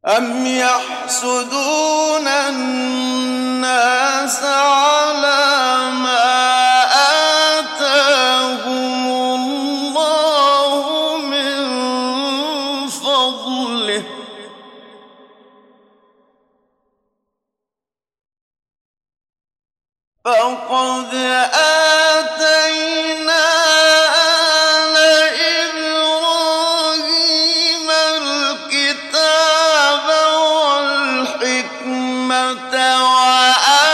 أَمْ يَحْسُدُونَ النَّاسَ عَلَىٰ مَا آتَاهُمُ اللَّهُ مِن فَضْلِهِ ۖ فَقَدْ آتَيْنَا آلَ إِبْرَاهِيمَ الْكِتَابَ وَالْحِكْمَةَ